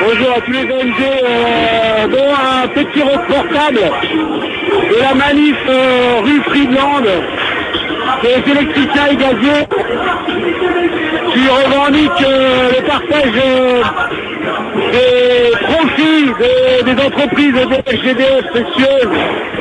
bonjour à tous les ONG, dont un petit reportable de la manif rue Friedland, des électriciens et gaziers, qui revendiquent le partage des profits des entreprises de GDF précieuses.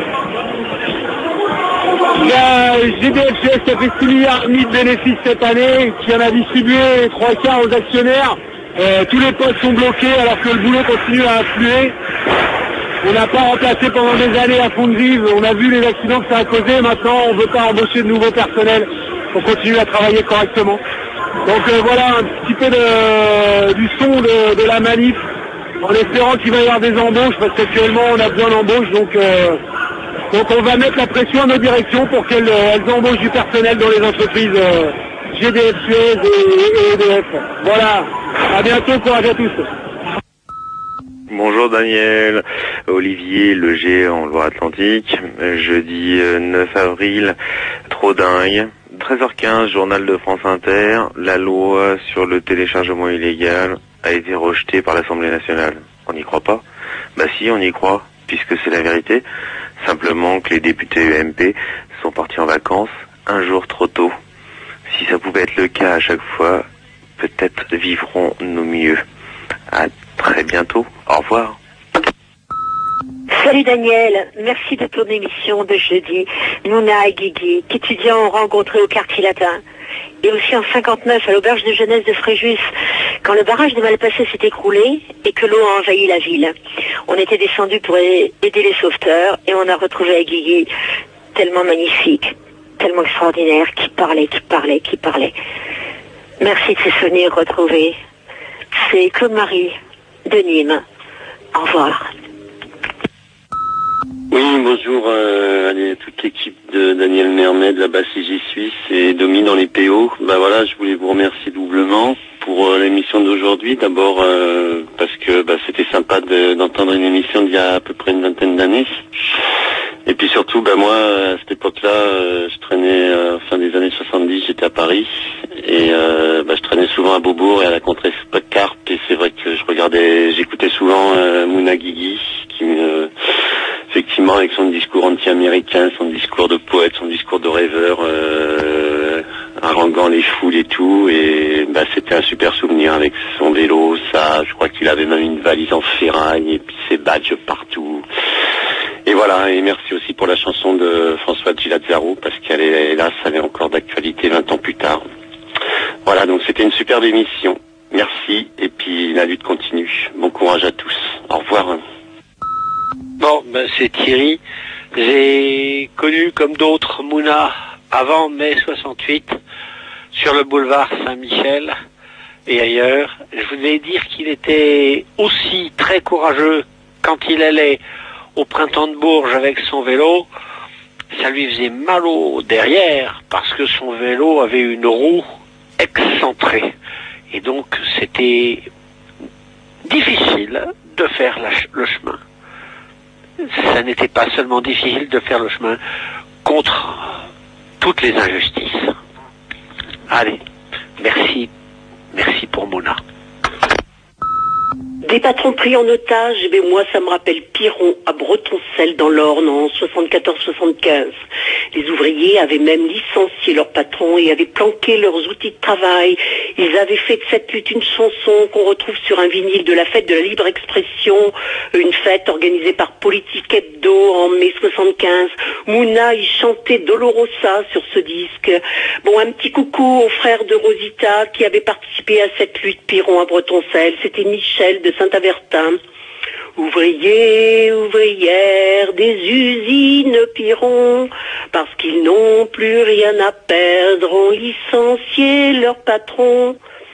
Il y a GDF qui a fait 6 milliards de bénéfices cette année, qui en a distribué les 3 quarts aux actionnaires. Tous les postes sont bloqués alors que le boulot continue à affluer. On n'a pas remplacé pendant des années à fond de vive. On a vu les accidents que ça a causé. Maintenant, on ne veut pas embaucher de nouveaux personnels pour continuer à travailler correctement. Donc voilà un petit peu du son de la manif, en espérant qu'il va y avoir des embauches, parce qu'actuellement on a besoin d'embauches. Donc on va mettre la pression à nos directions pour qu'elles embauchent du personnel dans les entreprises GDF Suez et EDF. Voilà, à bientôt, courage à tous. Bonjour Daniel, Olivier, le géant Loire-Atlantique, jeudi 9 avril, trop dingue, 13h15, journal de France Inter, la loi sur le téléchargement illégal a été rejetée par l'Assemblée nationale. On n'y croit pas? Bah si, on y croit, puisque c'est la vérité, simplement que les députés UMP sont partis en vacances un jour trop tôt. Si ça pouvait être le cas à chaque fois, peut-être vivrons-nous mieux. À très bientôt. Au revoir. Salut Daniel, merci de ton émission de jeudi. Mouna et Guigui, qu'étudiants ont rencontré au quartier latin. Et aussi en 59 à l'auberge de jeunesse de Fréjus, quand le barrage de Malpasset s'est écroulé et que l'eau a envahi la ville. On était descendus pour aider les sauveteurs et on a retrouvé à Guigui tellement magnifique, tellement extraordinaire, qui parlait. Merci de ces souvenirs retrouvés. C'est Claude-Marie de Nîmes. Au revoir. Oui, bonjour à toute l'équipe de Daniel Mermet de la basse CG Suisse et Domi dans les PO. Bah voilà, je voulais vous remercier doublement pour l'émission d'aujourd'hui. D'abord parce que c'était sympa d'entendre une émission d'il y a à peu près une vingtaine d'années. Et puis surtout, moi, à cette époque-là, je traînais, fin des années 70, j'étais à Paris. Et je traînais souvent à Beaubourg et à la contrée Carpe. Et c'est vrai que j'écoutais souvent Mouna Guigui, qui effectivement, avec son discours anti-américain, son discours de poète, son discours de rêveur, haranguant les foules et tout. Et c'était un super souvenir avec son vélo, ça. Je crois qu'il avait même une valise en ferraille et puis ses badges partout. Et voilà, et merci aussi pour la chanson de François Gilazzaro, parce qu'elle est, hélas, elle est encore d'actualité 20 ans plus tard. Voilà, donc c'était une superbe émission. Merci, et puis la lutte continue. Bon courage à tous. Au revoir. Bon, c'est Thierry. J'ai connu, comme d'autres, Mouna avant mai 68, sur le boulevard Saint-Michel et ailleurs. Je voulais dire qu'il était aussi très courageux quand il allait au printemps de Bourges avec son vélo. Ça lui faisait mal au derrière parce que son vélo avait une roue excentrée. Et donc c'était difficile de faire le chemin. Ça n'était pas seulement difficile de faire le chemin contre toutes les injustices. Allez, merci pour Mouna. Des patrons pris en otage, moi ça me rappelle Piron à Bretoncelle dans l'Orne en 74-75. Les ouvriers avaient même licencié leurs patrons et avaient planqué leurs outils de travail. Ils avaient fait de cette lutte une chanson qu'on retrouve sur un vinyle de la fête de la libre expression, une fête organisée par Politique Hebdo en mai 75. Mouna y chantait Dolorosa sur ce disque. Bon, un petit coucou aux frères de Rosita qui avaient participé à cette lutte Piron à Bretoncelle. C'était Michel de Saint-Avertin. Ouvriers, ouvrières des usines Piron, parce qu'ils n'ont plus rien à perdre, ont licencié leur patron.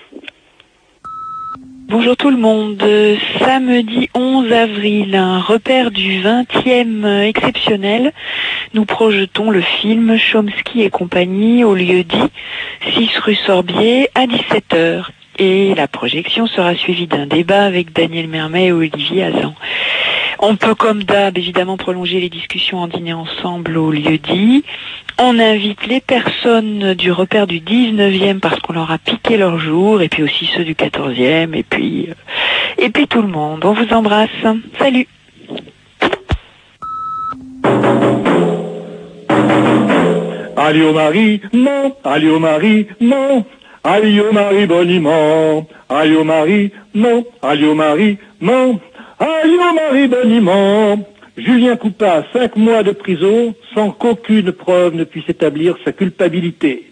Bonjour tout le monde. Samedi 11 avril, un repère du 20e exceptionnel. Nous projetons le film Chomsky et compagnie au lieu dit 6 rue Sorbier à 17h. Et la projection sera suivie d'un débat avec Daniel Mermet et Olivier Hazan. On peut, comme d'hab, évidemment prolonger les discussions en dîner ensemble au lieu dit. On invite les personnes du repère du 19e parce qu'on leur a piqué leur jour, et puis aussi ceux du 14e, et et puis tout le monde. On vous embrasse. Salut. Allez au mari, non, allez au mari, non, allez au mari boniment, allez au mari, non, allez au mari, non, allez au mari boniment. Julien Coupa, 5 mois de prison, sans qu'aucune preuve ne puisse établir sa culpabilité.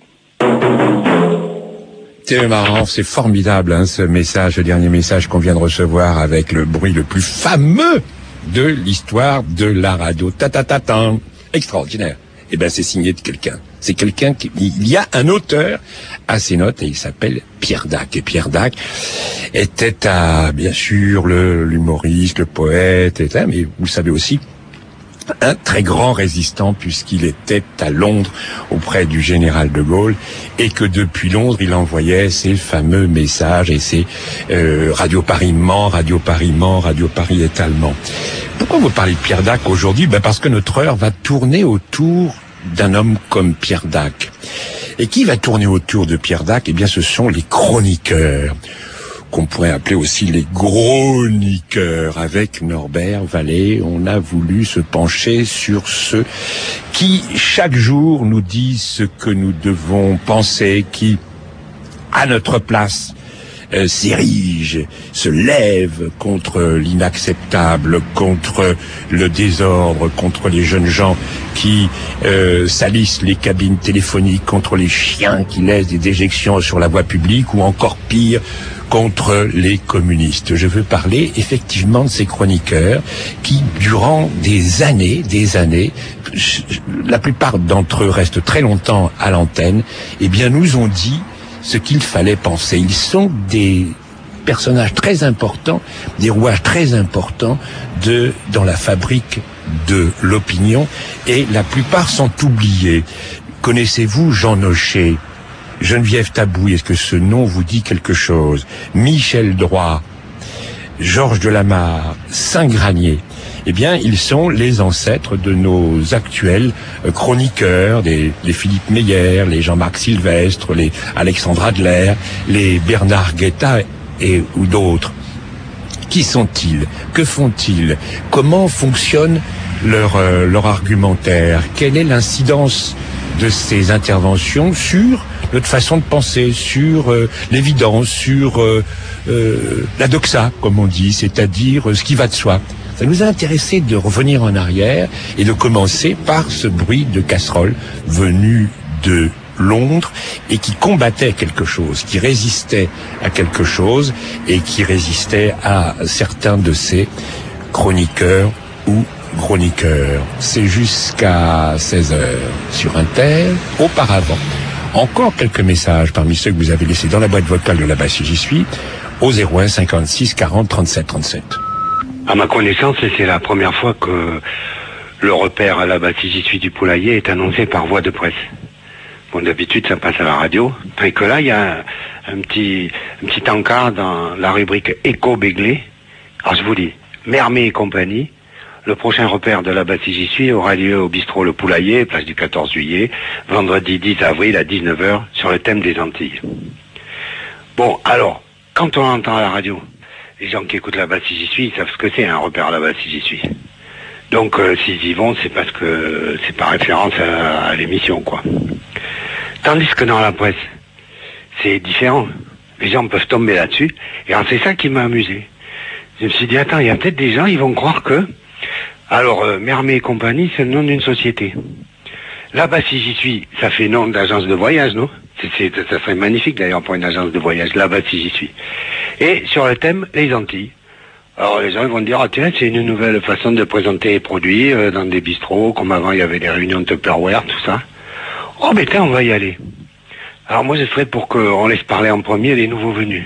C'est marrant, c'est formidable, hein, ce message, le dernier message qu'on vient de recevoir avec le bruit le plus fameux de l'histoire de la radio. Ta-ta-ta-tan. Extraordinaire. Eh ben, c'est signé de quelqu'un. C'est quelqu'un il y a un auteur à ces notes et il s'appelle Pierre Dac. Et Pierre Dac était bien sûr, l'humoriste, le poète, mais vous savez aussi, un très grand résistant puisqu'il était à Londres auprès du général de Gaulle et que depuis Londres il envoyait ces fameux messages et ces Radio Paris ment, Radio Paris ment, Radio Paris est allemand. Pourquoi vous parlez de Pierre Dac aujourd'hui? Parce que notre heure va tourner autour d'un homme comme Pierre Dac. Et qui va tourner autour de Pierre Dac? Eh bien, ce sont les chroniqueurs, qu'on pourrait appeler aussi les chroniqueurs. Avec Norbert Vallée, on a voulu se pencher sur ceux qui, chaque jour, nous disent ce que nous devons penser, qui, à notre place, s'érige, se lève contre l'inacceptable, contre le désordre, contre les jeunes gens qui salissent les cabines téléphoniques, contre les chiens qui laissent des déjections sur la voie publique, ou encore pire, contre les communistes. Je veux parler effectivement de ces chroniqueurs qui, durant des années, la plupart d'entre eux restent très longtemps à l'antenne, eh bien nous ont dit ce qu'il fallait penser. Ils sont des personnages très importants, des rouages très importants dans la fabrique de l'opinion, et la plupart sont oubliés. Connaissez-vous Jean Nochet, Geneviève Tabouy, est-ce que ce nom vous dit quelque chose? Michel Droit, Georges Delamarre, Saint-Granier. Eh bien, ils sont les ancêtres de nos actuels chroniqueurs, les Philippe Meyer, les Jean-Marc Sylvestre, les Alexandre Adler, les Bernard Guetta ou d'autres. Qui sont-ils? Que font-ils? Comment fonctionne leur argumentaire? Quelle est l'incidence de ces interventions sur notre façon de penser, sur l'évidence, sur la doxa, comme on dit, c'est-à-dire ce qui va de soi? Ça nous a intéressé de revenir en arrière et de commencer par ce bruit de casserole venu de Londres et qui combattait quelque chose, qui résistait à quelque chose et qui résistait à certains de ces chroniqueurs ou chroniqueurs. C'est jusqu'à 16h sur Inter. Auparavant, encore quelques messages parmi ceux que vous avez laissés dans la boîte vocale de là-bas si j'y suis, au 01 56 40 37 37. À ma connaissance, c'est la première fois que le repère à la base si j'y suis du poulailler est annoncé par voie de presse. Bon, d'habitude, ça passe à la radio. Et que là, il y a un petit encart dans la rubrique Éco-Béglé. Alors, je vous dis, Mermet et compagnie, le prochain repère de la base si j'y suis aura lieu au bistrot Le Poulailler, place du 14 juillet, vendredi 10 avril à 19h, sur le thème des Antilles. Bon, alors, quand on entend à la radio, les gens qui écoutent là-bas si j'y suis, ils savent ce que c'est un repère là-bas si j'y suis. Donc s'ils y vont, c'est parce que c'est par référence à l'émission, quoi. Tandis que dans la presse, c'est différent. Les gens peuvent tomber là-dessus. Et alors, c'est ça qui m'a amusé. Je me suis dit, attends, il y a peut-être des gens, ils vont croire que... Alors, Mermet et compagnie, c'est le nom d'une société. Là-bas si j'y suis, ça fait nom d'agence de voyage, non? Ça serait magnifique d'ailleurs pour une agence de voyage, là-bas si j'y suis. Et sur le thème, les Antilles. Alors les gens ils vont dire, ah tiens, c'est une nouvelle façon de présenter les produits dans des bistrots, comme avant il y avait des réunions de Tupperware, tout ça. Oh mais tiens, on va y aller. Alors moi je serais pour qu'on laisse parler en premier les nouveaux venus.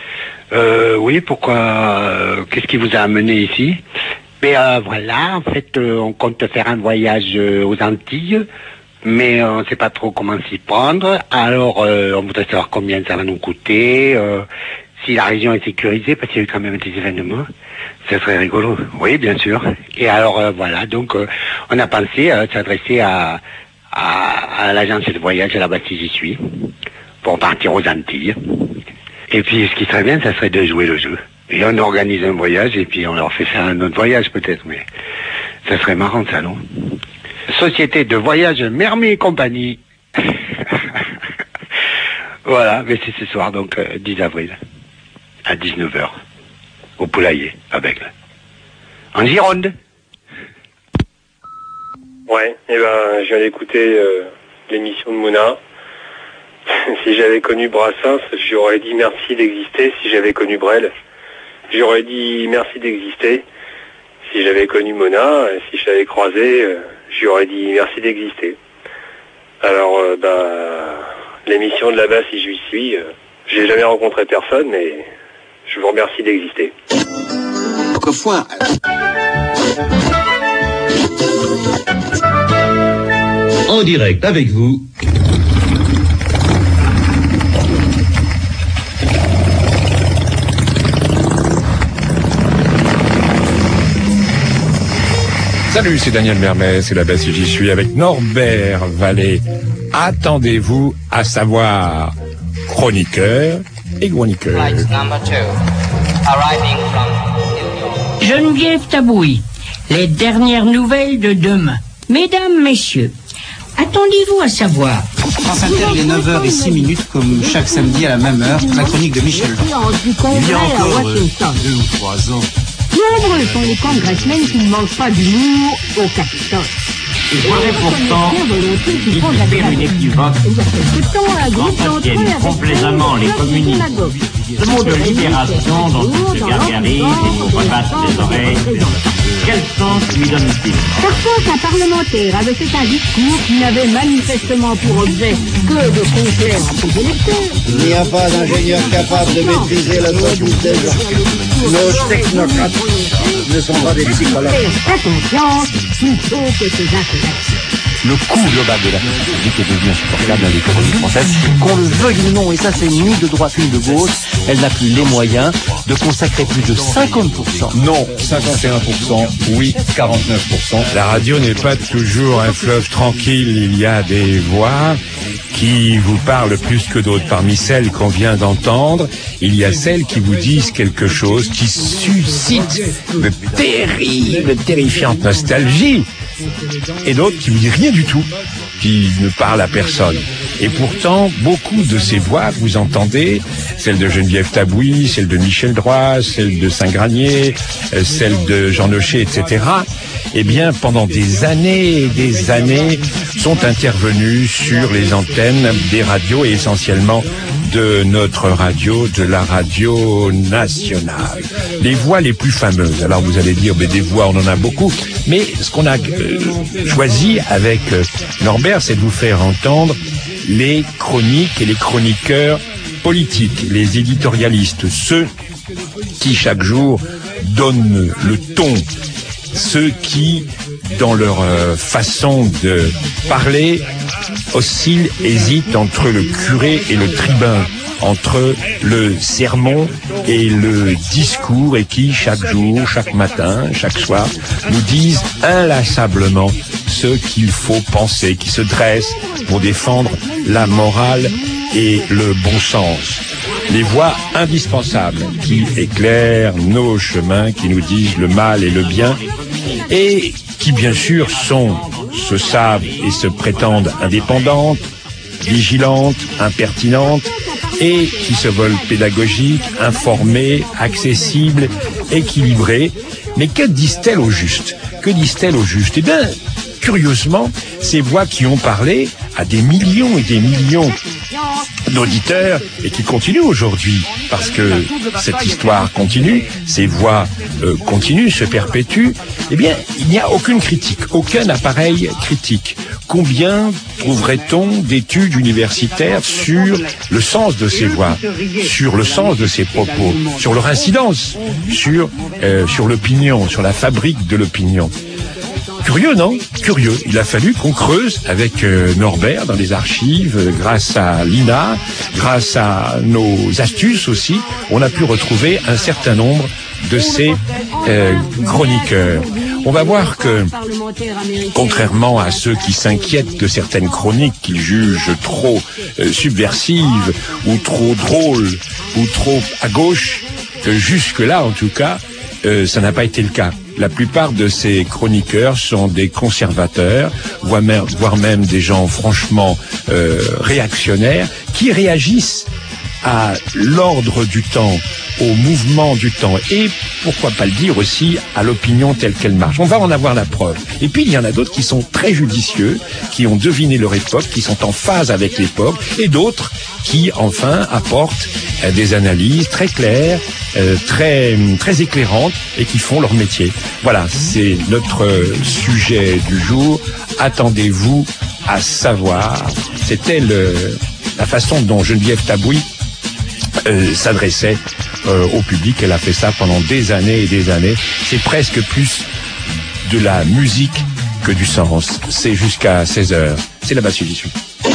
Oui, pourquoi, qu'est-ce qui vous a amené ici? Mais voilà, en fait, on compte faire un voyage aux Antilles, mais on ne sait pas trop comment s'y prendre. Alors, on voudrait savoir combien ça va nous coûter, si la région est sécurisée, parce qu'il y a eu quand même des événements. Ça serait rigolo. Oui, bien sûr. Et alors, voilà, donc, on a pensé s'adresser à l'agence de voyage à la base si j'y suis, pour partir aux Antilles. Et puis, ce qui serait bien, ça serait de jouer le jeu. Et on organise un voyage et puis on leur fait faire un autre voyage peut-être, mais ça serait marrant ça, non? Société de voyage Mermi et compagnie. Voilà, mais c'est ce soir, donc 10 avril, à 19h, au Poulailler, à Bègle. En Gironde. Ouais, et ben je viens d'écouter l'émission de Mouna. Si j'avais connu Brassens, j'aurais dit merci d'exister. Si j'avais connu Brel, j'aurais dit merci d'exister. Si j'avais connu Mona, si je l'avais croisé, j'aurais dit merci d'exister. Alors, l'émission de là-bas, si je suis, j'ai jamais rencontré personne, mais je vous remercie d'exister. Quelquefois. En direct avec vous. Salut, c'est Daniel Mermet, c'est la basse et j'y suis avec Norbert Vallée. Attendez-vous à savoir chroniqueur et chroniqueur. Geneviève Tabouy, les dernières nouvelles de demain. Mesdames, messieurs, attendez-vous à savoir. France Inter, il est 9h06 comme chaque samedi à la même heure, la chronique de Michel. Il y a encore 2 ou 3 ans. Nombreux sont les congressmen qui ne mangent pas d'humour au Capitole. Il faudrait pourtant équiper une équivoque qu'entretiennent complaisamment les communistes. Ce mot de libération dont ils se gargarisent et nous repassent les oreilles, quel sens lui donne-t-il? Parfois qu'un parlementaire avait fait un discours qui n'avait manifestement pour objet que de complaire à ses électeurs. Il n'y a pas d'ingénieur capable de maîtriser la logique des gens. Nos technocrates ne sont pas des psychologues. Faire confiance plutôt que ses intellects. Le coût global de la fonction publique est devenu insupportable dans l'économie française. Qu'on le veuille ou non, et ça c'est ni de droite ni de gauche, elle n'a plus les moyens de consacrer plus de 50%. Non, 51%, oui, 49%. La radio n'est pas toujours un fleuve tranquille, il y a des voix qui vous parlent plus que d'autres. Parmi celles qu'on vient d'entendre, il y a celles qui vous disent quelque chose qui suscite de terrifiante nostalgie. Et d'autres qui vous disent rien du tout, qui ne parlent à personne. Et pourtant, beaucoup de ces voix que vous entendez, celle de Geneviève Tabouy, celle de Michel Droit, celle de Saint-Granier, celle de Jean Nochet, etc., eh bien, pendant des années, sont intervenus sur les antennes des radios et essentiellement de notre radio, de la radio nationale. Les voix les plus fameuses. Alors vous allez dire, des voix, on en a beaucoup, mais ce qu'on a choisi avec Norbert, c'est de vous faire entendre les chroniques et les chroniqueurs politiques, les éditorialistes, ceux qui chaque jour donnent le ton, ceux qui, dans leur façon de parler, oscillent, hésitent entre le curé et le tribun, entre le sermon et le discours, et qui, chaque jour, chaque matin, chaque soir, nous disent inlassablement ce qu'il faut penser, qui se dressent pour défendre la morale et le bon sens. Les voix indispensables qui éclairent nos chemins, qui nous disent le mal et le bien, et qui bien sûr se savent et se prétendent indépendantes, vigilantes, impertinentes, et qui se veulent pédagogiques, informées, accessibles, équilibrées. Mais que disent-elles au juste? Que disent-elles au juste? Eh bien, curieusement, ces voix qui ont parlé à des millions et des millions d'auditeurs et qui continuent aujourd'hui, parce que cette histoire continue, ces voix continuent, se perpétuent, eh bien, il n'y a aucune critique, aucun appareil critique. Combien trouverait-on d'études universitaires sur le sens de ces voix, sur le sens de ces propos, sur leur incidence, sur l'opinion, sur la fabrique de l'opinion? Curieux, non? Curieux. Il a fallu qu'on creuse avec Norbert dans les archives, grâce à l'INA, grâce à nos astuces aussi, on a pu retrouver un certain nombre de ces chroniqueurs. On va voir que, contrairement à ceux qui s'inquiètent de certaines chroniques qu'ils jugent trop subversives, ou trop drôles, ou trop à gauche, jusque-là, en tout cas, ça n'a pas été le cas. La plupart de ces chroniqueurs sont des conservateurs, voire même des gens franchement réactionnaires, qui réagissent à l'ordre du temps, au mouvement du temps et, pourquoi pas le dire aussi, à l'opinion telle qu'elle marche. On va en avoir la preuve. Et puis, il y en a d'autres qui sont très judicieux, qui ont deviné leur époque, qui sont en phase avec l'époque, et d'autres qui, enfin, apportent des analyses très claires, très éclairantes, et qui font leur métier. Voilà, c'est notre sujet du jour. Attendez-vous à savoir. C'était la façon dont Geneviève Tabouy s'adressait au public. Elle a fait ça pendant des années et des années. C'est presque plus de la musique que du sens. C'est jusqu'à 16h. C'est la basse édition.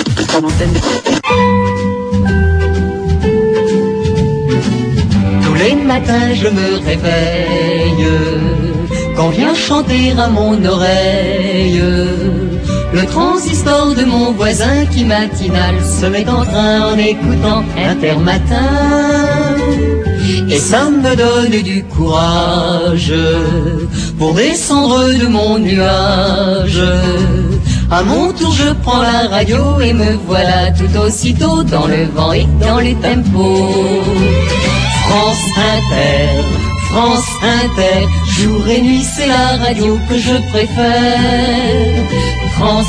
Tous les matins je me réveille quand vient chanter à mon oreille le transistor de mon voisin qui matinal se met en train en écoutant Intermatin. Et ça me donne du courage pour descendre de mon nuage. À mon tour je prends la radio et me voilà tout aussitôt dans le vent et dans les tempos. France Inter, France Inter, jour et nuit c'est la radio que je préfère. France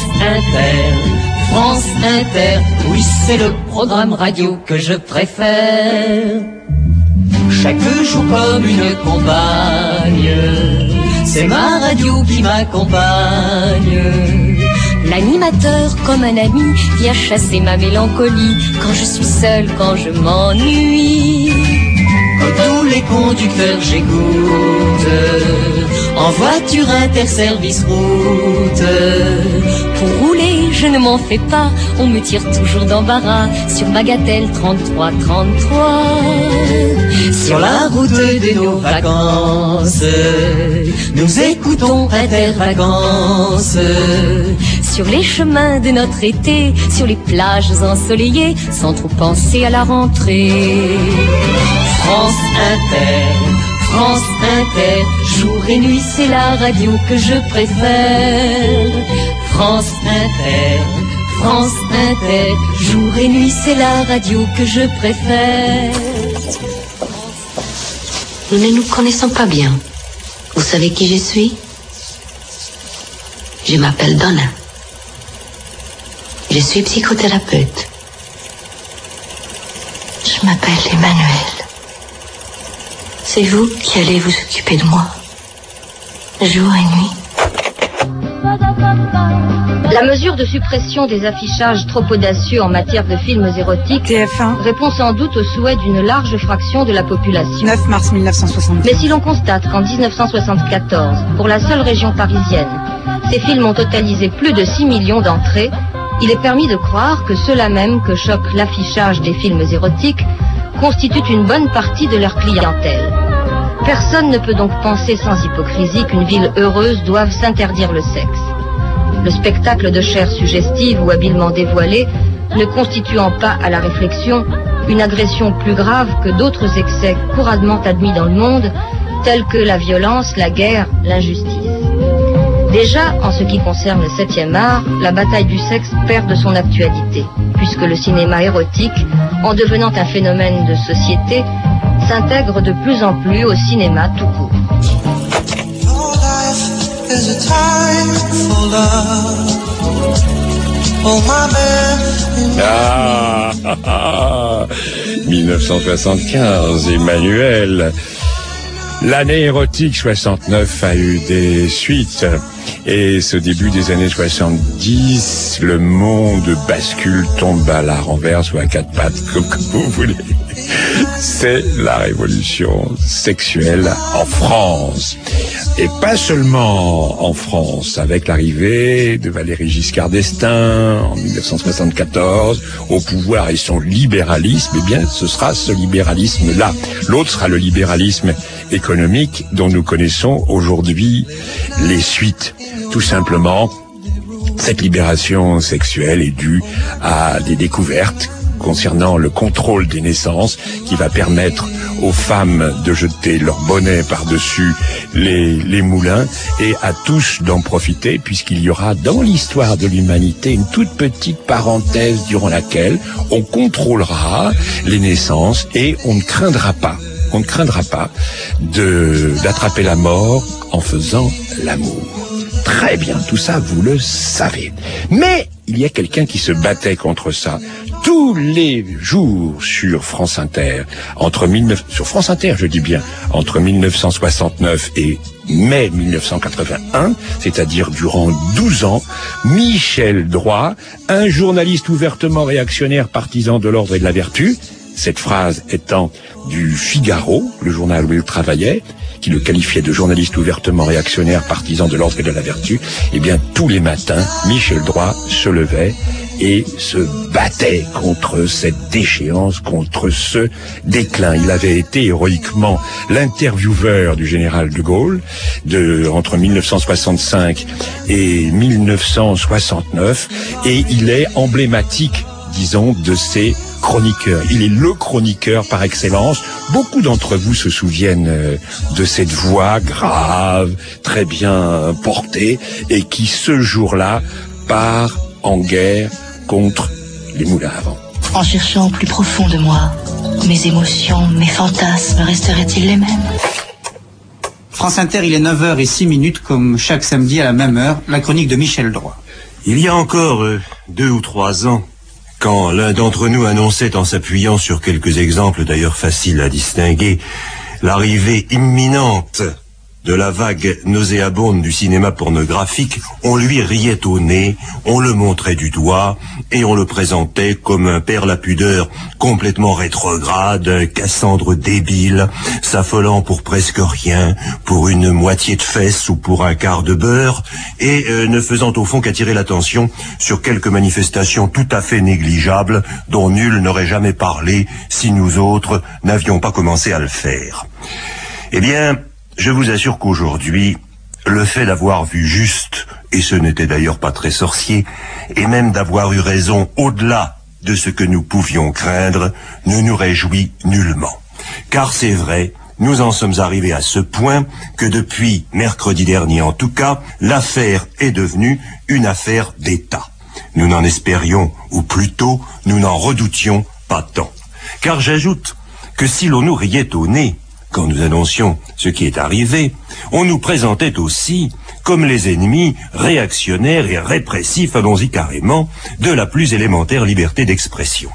Inter, oui c'est le programme radio que je préfère. Chaque jour comme une compagne, c'est ma radio qui m'accompagne. L'animateur comme un ami vient chasser ma mélancolie quand je suis seule, quand je m'ennuie. Comme tous les conducteurs j'écoute, en voiture interservice route. Pour rouler je ne m'en fais pas, on me tire toujours d'embarras sur Bagatelle 3333. Sur la route de nos vacances, nous écoutons Intervacances. Sur les chemins de notre été, sur les plages ensoleillées, sans trop penser à la rentrée. France Inter, jour et nuit c'est la radio que je préfère. France Inter, jour et nuit c'est la radio que je préfère. Nous ne nous connaissons pas bien. Vous savez qui je suis? Je m'appelle Donna. Je suis psychothérapeute. Je m'appelle Emmanuel. C'est vous qui allez vous occuper de moi, jour et nuit. La mesure de suppression des affichages trop audacieux en matière de films érotiques répond sans doute au souhait d'une large fraction de la population. 9 mars 1970. Mais si l'on constate qu'en 1974, pour la seule région parisienne, ces films ont totalisé plus de 6 millions d'entrées, il est permis de croire que ceux-là même que choque l'affichage des films érotiques constituent une bonne partie de leur clientèle. Personne ne peut donc penser sans hypocrisie qu'une ville heureuse doive s'interdire le sexe. Le spectacle de chair suggestive ou habilement dévoilée ne constituant pas à la réflexion une agression plus grave que d'autres excès couramment admis dans le monde, tels que la violence, la guerre, l'injustice. Déjà, en ce qui concerne le 7e art, la bataille du sexe perd de son actualité, puisque le cinéma érotique, en devenant un phénomène de société, s'intègre de plus en plus au cinéma tout court. Ah, 1975, Emmanuel. L'année érotique 69 a eu des suites. Et ce début des années 70, le monde bascule, tombe à la renverse ou à quatre pattes, comme vous voulez. C'est la révolution sexuelle en France. Et pas seulement en France, avec l'arrivée de Valéry Giscard d'Estaing en 1974 au pouvoir et son libéralisme, eh bien ce sera ce libéralisme-là. L'autre sera le libéralisme économique dont nous connaissons aujourd'hui les suites. Tout simplement, cette libération sexuelle est due à des découvertes concernant le contrôle des naissances qui va permettre aux femmes de jeter leur bonnet par-dessus les moulins et à tous d'en profiter, puisqu'il y aura dans l'histoire de l'humanité une toute petite parenthèse durant laquelle on contrôlera les naissances et on ne craindra pas d'attraper la mort en faisant l'amour. Très bien, tout ça, vous le savez. Mais il y a quelqu'un qui se battait contre ça tous les jours sur France Inter. Sur France Inter, je dis bien, entre 1969 et mai 1981, c'est-à-dire durant 12 ans, Michel Droit, un journaliste ouvertement réactionnaire, partisan de l'ordre et de la vertu, cette phrase étant du Figaro, le journal où il travaillait, qui le qualifiait de journaliste ouvertement réactionnaire, partisan de l'ordre et de la vertu, eh bien, tous les matins, Michel Droit se levait et se battait contre cette déchéance, contre ce déclin. Il avait été héroïquement l'intervieweur du général de Gaulle entre 1965 et 1969, et il est emblématique, disons, de ces chroniqueur. Il est le chroniqueur par excellence. Beaucoup d'entre vous se souviennent de cette voix grave, très bien portée, et qui, ce jour-là, part en guerre contre les moulins à vent. En cherchant au plus profond de moi, mes émotions, mes fantasmes resteraient-ils les mêmes? France Inter, il est 9h06, comme chaque samedi à la même heure, la chronique de Michel Droit. Il y a encore 2 ou 3 ans, quand l'un d'entre nous annonçait, en s'appuyant sur quelques exemples d'ailleurs faciles à distinguer, l'arrivée imminente de la vague nauséabonde du cinéma pornographique, on lui riait au nez, on le montrait du doigt, et on le présentait comme un père la pudeur complètement rétrograde, un Cassandre débile, s'affolant pour presque rien, pour une moitié de fesse ou pour un quart de beurre, et ne faisant au fond qu'attirer l'attention sur quelques manifestations tout à fait négligeables dont nul n'aurait jamais parlé si nous autres n'avions pas commencé à le faire. Eh bien, je vous assure qu'aujourd'hui, le fait d'avoir vu juste, et ce n'était d'ailleurs pas très sorcier, et même d'avoir eu raison au-delà de ce que nous pouvions craindre, ne nous réjouit nullement. Car c'est vrai, nous en sommes arrivés à ce point que depuis mercredi dernier en tout cas, l'affaire est devenue une affaire d'État. Nous n'en espérions, ou plutôt, nous n'en redoutions pas tant. Car j'ajoute que si l'on nous riait au nez, quand nous annoncions ce qui est arrivé, on nous présentait aussi comme les ennemis réactionnaires et répressifs, allons-y carrément, de la plus élémentaire liberté d'expression.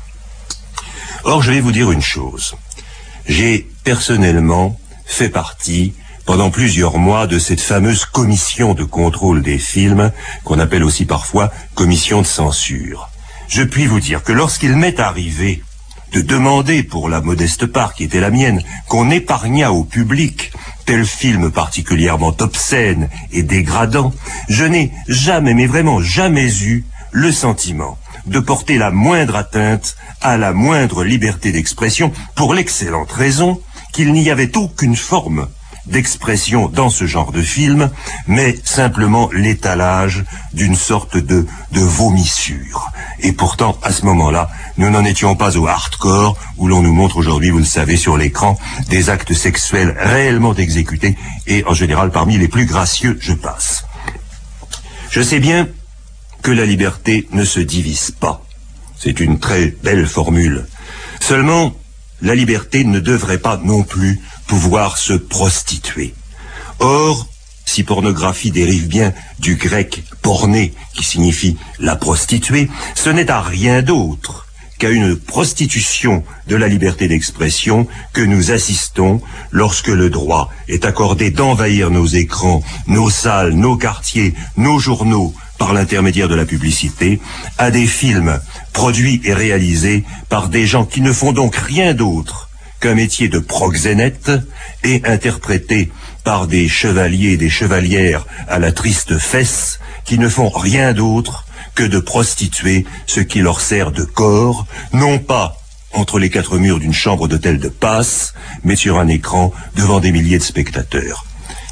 Or, je vais vous dire une chose. J'ai personnellement fait partie, pendant plusieurs mois, de cette fameuse commission de contrôle des films, qu'on appelle aussi parfois commission de censure. Je puis vous dire que lorsqu'il m'est arrivé de demander pour la modeste part qui était la mienne qu'on épargnât au public tel film particulièrement obscène et dégradant, je n'ai jamais, mais vraiment jamais eu le sentiment de porter la moindre atteinte à la moindre liberté d'expression, pour l'excellente raison qu'il n'y avait aucune forme d'expression dans ce genre de film, mais simplement l'étalage d'une sorte de vomissure. Et pourtant, à ce moment-là, nous n'en étions pas au hardcore, où l'on nous montre aujourd'hui, vous le savez, sur l'écran, des actes sexuels réellement exécutés, et en général parmi les plus gracieux, je passe. Je sais bien que la liberté ne se divise pas. C'est une très belle formule. Seulement, la liberté ne devrait pas non plus pouvoir se prostituer. Or, si pornographie dérive bien du grec porné, qui signifie la prostituée, ce n'est à rien d'autre qu'à une prostitution de la liberté d'expression que nous assistons lorsque le droit est accordé d'envahir nos écrans, nos salles, nos quartiers, nos journaux, par l'intermédiaire de la publicité, à des films produits et réalisés par des gens qui ne font donc rien d'autre qu'un métier de proxénète et interprétés par des chevaliers et des chevalières à la triste fesse qui ne font rien d'autre que de prostituer ce qui leur sert de corps, non pas entre les 4 murs d'une chambre d'hôtel de passe, mais sur un écran devant des milliers de spectateurs.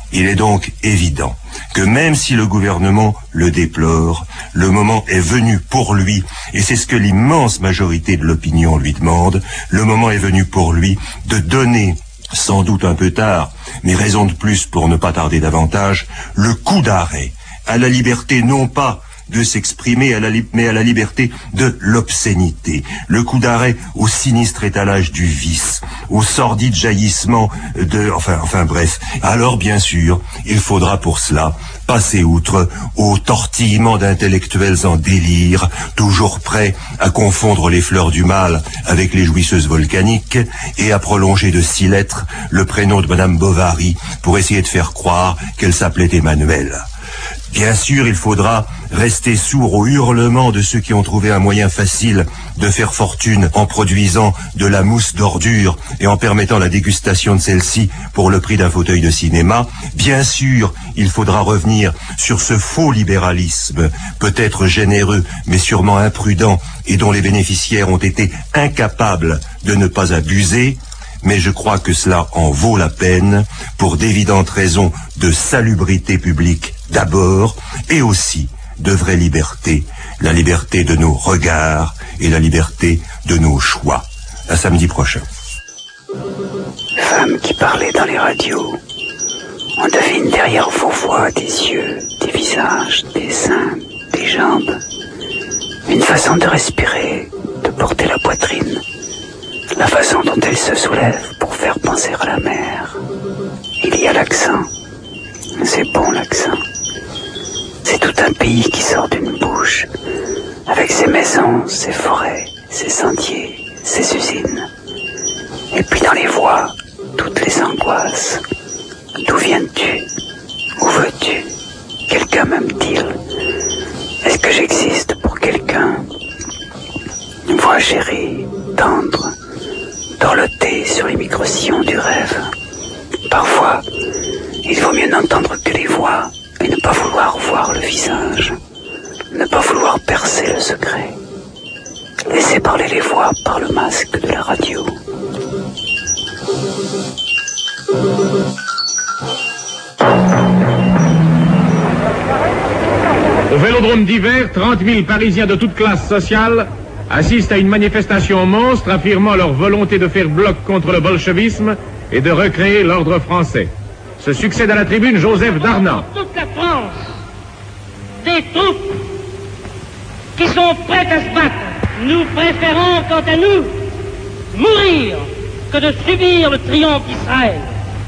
Il est donc évident que même si le gouvernement le déplore, le moment est venu pour lui, et c'est ce que l'immense majorité de l'opinion lui demande, le moment est venu pour lui de donner, sans doute un peu tard, mais raison de plus pour ne pas tarder davantage, le coup d'arrêt à la liberté non pas de s'exprimer, mais à la liberté de l'obscénité, le coup d'arrêt au sinistre étalage du vice, au sordide jaillissement de... Enfin bref. Alors bien sûr, il faudra pour cela passer outre au tortillement d'intellectuels en délire, toujours prêts à confondre les fleurs du mal avec les jouisseuses volcaniques et à prolonger de 6 lettres le prénom de Madame Bovary pour essayer de faire croire qu'elle s'appelait Emmanuelle. Bien sûr, il faudra rester sourd aux hurlements de ceux qui ont trouvé un moyen facile de faire fortune en produisant de la mousse d'ordure et en permettant la dégustation de celle-ci pour le prix d'un fauteuil de cinéma. Bien sûr, il faudra revenir sur ce faux libéralisme, peut-être généreux, mais sûrement imprudent, et dont les bénéficiaires ont été incapables de ne pas abuser. Mais je crois que cela en vaut la peine pour d'évidentes raisons de salubrité publique d'abord, et aussi de vraie liberté, la liberté de nos regards et la liberté de nos choix. À samedi prochain. Femmes qui parlaient dans les radios, on devine derrière vos voix des yeux, des visages, des seins, des jambes, une façon de respirer, de porter la poitrine, la façon dont elles se soulèvent pour faire penser à la mer. Il y a l'accent, c'est bon l'accent. C'est tout un pays qui sort d'une bouche, avec ses maisons, ses forêts, ses sentiers, ses usines. Et puis dans les voix, toutes les angoisses. D'où viens-tu? Où veux-tu? Quelqu'un m'aime-t-il? Est-ce que j'existe pour quelqu'un? Une voix chérie, tendre, dorlotée sur les micro-sillons du rêve. Parfois, il vaut mieux n'entendre que les voix et ne pas vouloir voir le visage, ne pas vouloir percer le secret. Laissez parler les voix par le masque de la radio. Au Vélodrome d'hiver, 30 000 Parisiens de toute classe sociale assistent à une manifestation monstre affirmant leur volonté de faire bloc contre le bolchevisme et de recréer l'ordre français. Se succède à la tribune Joseph Darnan. Toute la France, des troupes qui sont prêtes à se battre. Nous préférons, quant à nous, mourir que de subir le triomphe d'Israël.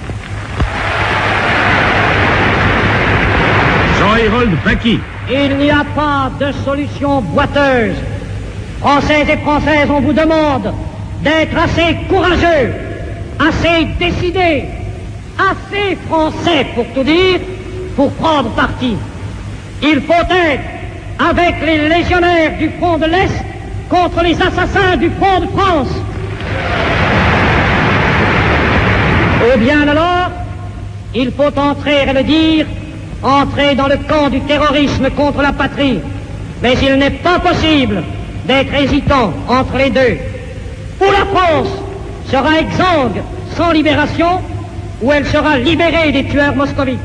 Jean-Hérold Paqui. Il n'y a pas de solution boiteuse. Français et Françaises, on vous demande d'être assez courageux, assez décidés, assez français pour tout dire, pour prendre parti. Il faut être avec les légionnaires du front de l'Est contre les assassins du front de France. Ou bien alors, il faut entrer et le dire, entrer dans le camp du terrorisme contre la patrie. Mais il n'est pas possible d'être hésitant entre les deux. Ou la France sera exsangue sans libération, ou elle sera libérée des tueurs moscovites.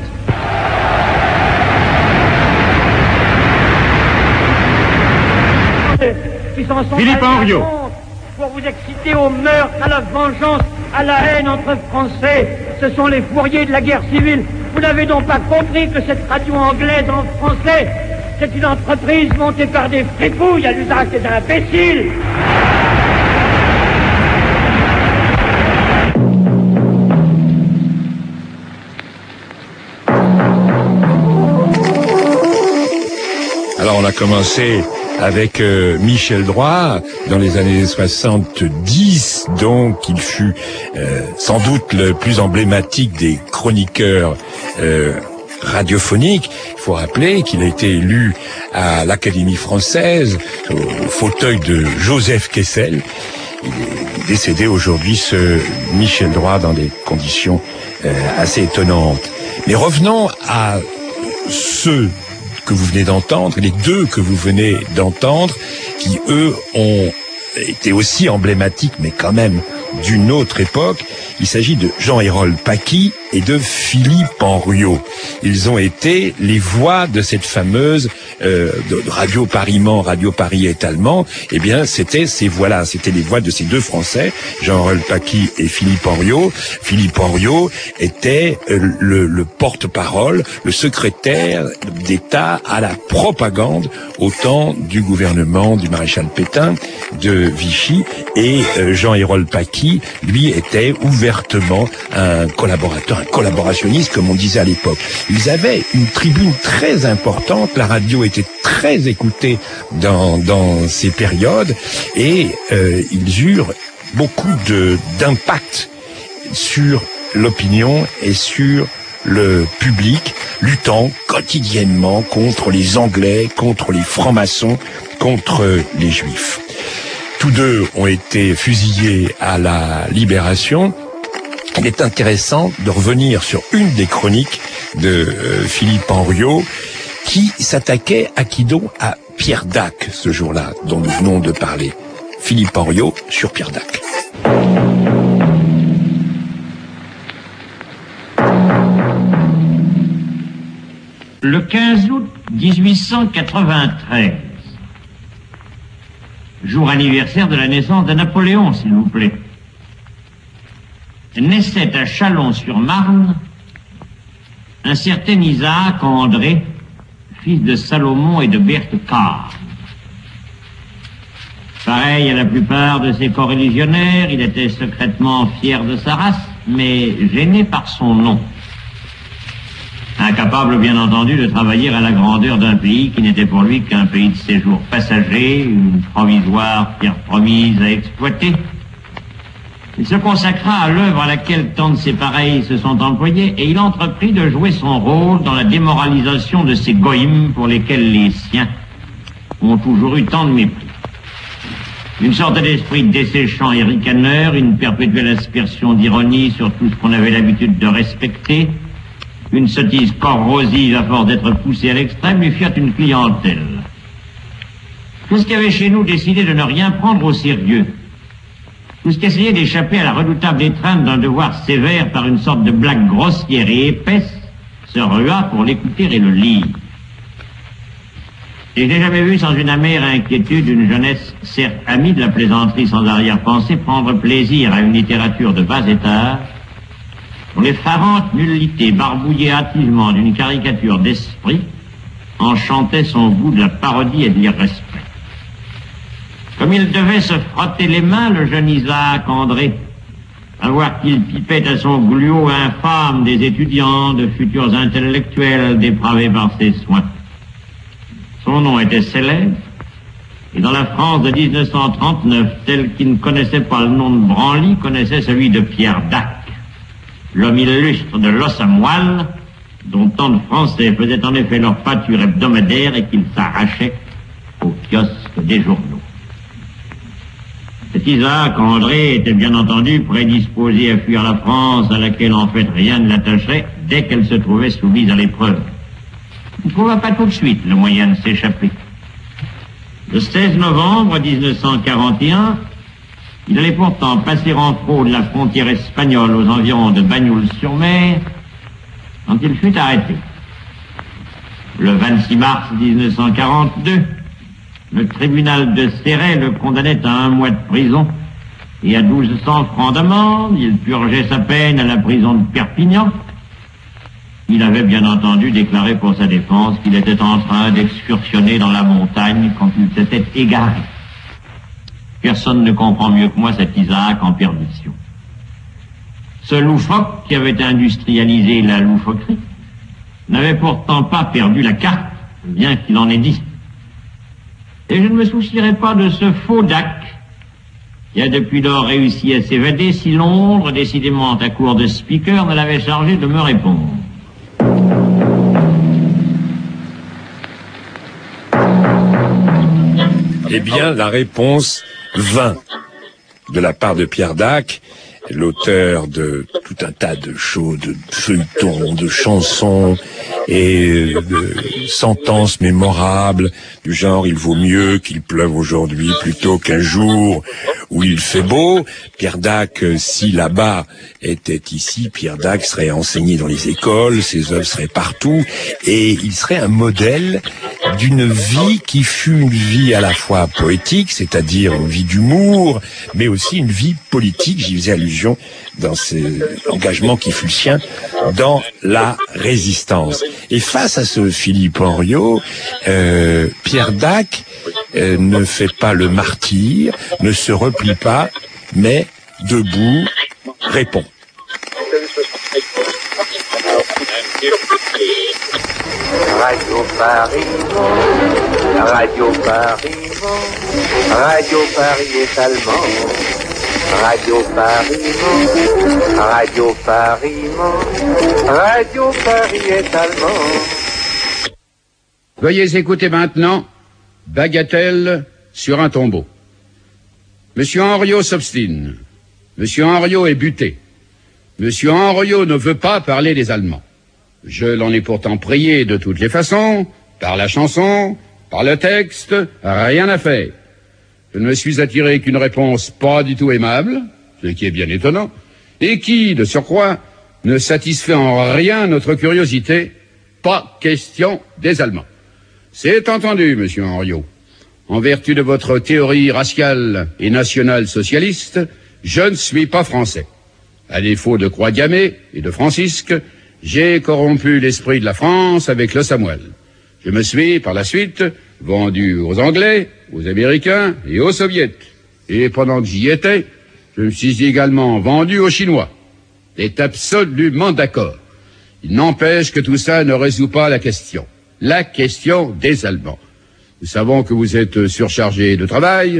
Philippe Henriot. Pour vous exciter au meurtre, à la vengeance, à la haine entre Français, ce sont les fourriers de la guerre civile. Vous n'avez donc pas compris que cette radio anglaise en français, c'est une entreprise montée par des fripouilles à l'usage des imbéciles. Alors on a commencé avec Michel Droit dans les années 70, donc il fut sans doute le plus emblématique des chroniqueurs radiophoniques. Il faut rappeler qu'il a été élu à l'Académie française au fauteuil de Joseph Kessel. Il est décédé aujourd'hui, ce Michel Droit, dans des conditions assez étonnantes. Mais revenons à ceux que vous venez d'entendre, les deux que vous venez d'entendre, qui eux ont été aussi emblématiques, mais quand même d'une autre époque. Il s'agit de Jean-Hérold Paqui et de Philippe Henriot. Ils ont été les voix de cette fameuse de Radio Paris-Mans, Radio Paris étalement. Eh bien, c'était ces voix-là, c'était les voix de ces deux Français, Jean Rolpaki et Philippe Henriot. Philippe Henriot était le porte-parole, le secrétaire d'État à la propagande au temps du gouvernement du maréchal Pétain de Vichy, et Jean Rolpaki, lui, était ouvertement un collaborateur, un collaborationniste, comme on disait à l'époque. Ils avaient une tribune très importante, la radio était très écoutée dans ces périodes, et ils eurent beaucoup d'impact sur l'opinion et sur le public, luttant quotidiennement contre les Anglais, contre les francs-maçons, contre les Juifs. Tous deux ont été fusillés à la Libération. Il est intéressant de revenir sur une des chroniques de Philippe Henriot, qui s'attaquait à qui donc? À Pierre Dac, ce jour-là, dont nous venons de parler. Philippe Henriot sur Pierre Dac. Le 15 août 1893, jour anniversaire de la naissance de Napoléon, s'il vous plaît, naissait à Châlons-sur-Marne un certain Isaac André, fils de Salomon et de Berthe Carre. Pareil à la plupart de ses coreligionnaires, il était secrètement fier de sa race, mais gêné par son nom. Incapable, bien entendu, de travailler à la grandeur d'un pays qui n'était pour lui qu'un pays de séjour passager, une provisoire terre promise à exploiter. Il se consacra à l'œuvre à laquelle tant de ses pareils se sont employés, et il entreprit de jouer son rôle dans la démoralisation de ces goïms pour lesquels les siens ont toujours eu tant de mépris. Une sorte d'esprit desséchant et ricaneur, une perpétuelle aspersion d'ironie sur tout ce qu'on avait l'habitude de respecter, une sottise corrosive à force d'être poussée à l'extrême, lui firent une clientèle. Tout ce qui avait chez nous décidé de ne rien prendre au sérieux, tout ce qui essayait d'échapper à la redoutable étreinte d'un devoir sévère par une sorte de blague grossière et épaisse, se rua pour l'écouter et le lire. Et je n'ai jamais vu sans une amère inquiétude une jeunesse, certes amie de la plaisanterie sans arrière-pensée, prendre plaisir à une littérature de bas étage, dont l'effarante nullité barbouillée hâtivement d'une caricature d'esprit enchantait son goût de la parodie et de l'irrespect. Comme il devait se frotter les mains, le jeune Isaac André, à voir qu'il pipait à son gluot infâme des étudiants, de futurs intellectuels dépravés par ses soins. Son nom était célèbre, et dans la France de 1939, tel qui ne connaissait pas le nom de Branly, connaissait celui de Pierre Dac, l'homme illustre de l'os à moelle, dont tant de Français faisaient en effet leur pâture hebdomadaire et qu'ils s'arrachaient au kiosque des journaux. Cet Isaac André était bien entendu prédisposé à fuir la France, à laquelle en fait rien ne l'attacherait, dès qu'elle se trouvait soumise à l'épreuve. Il ne trouva pas tout de suite le moyen de s'échapper. Le 16 novembre 1941, il allait pourtant passer en fraude la frontière espagnole aux environs de Bagnols-sur-Mer, quand il fut arrêté. Le 26 mars 1942, le tribunal de Céret le condamnait à 1 mois de prison et à 1200 francs d'amende. Il purgeait sa peine à la prison de Perpignan. Il avait bien entendu déclaré pour sa défense qu'il était en train d'excursionner dans la montagne quand il s'était égaré. Personne ne comprend mieux que moi cet Isaac en perdition. Ce loufoque qui avait industrialisé la loufoquerie n'avait pourtant pas perdu la carte, bien qu'il en ait dit. Et je ne me soucierai pas de ce faux Dac qui a depuis lors réussi à s'évader si Londres, décidément à court de speaker, ne l'avait chargé de me répondre. Eh bien, la réponse 20 de la part de Pierre Dac, l'auteur de tout un tas de shows, de feuilletons, de chansons, et sentences mémorables du genre il vaut mieux qu'il pleuve aujourd'hui plutôt qu'un jour où il fait beau. Pierre Dac, si là-bas était ici, Pierre Dac serait enseigné dans les écoles, ses œuvres seraient partout, et il serait un modèle d'une vie qui fut une vie à la fois poétique, c'est-à-dire une vie d'humour, mais aussi une vie politique. J'y faisais allusion dans cet engagement qui fut le sien dans la résistance. Et face à ce Philippe Henriot, Pierre Dac ne fait pas le martyr, ne se replie pas, mais debout répond. Radio Paris, Radio Paris, Radio Paris est allemand. Radio Paris, Radio Paris, Radio Paris est allemand. Veuillez écouter maintenant Bagatelle sur un tombeau. Monsieur Henriot s'obstine. Monsieur Henriot est buté. Monsieur Henriot ne veut pas parler des Allemands. Je l'en ai pourtant prié de toutes les façons, par la chanson, par le texte, rien à faire. Je ne me suis attiré qu'une réponse pas du tout aimable, ce qui est bien étonnant, et qui, de surcroît, ne satisfait en rien notre curiosité. Pas question des Allemands. C'est entendu, monsieur Henriot. En vertu de votre théorie raciale et nationale-socialiste, je ne suis pas français. À défaut de Croix-Gammée et de Francisque, j'ai corrompu l'esprit de la France avec le Samuel. Je me suis, par la suite, vendu aux Anglais, aux Américains et aux Soviets. Et pendant que j'y étais, je me suis également vendu aux Chinois. C'est absolument d'accord. Il n'empêche que tout ça ne résout pas la question. La question des Allemands. Nous savons que vous êtes surchargé de travail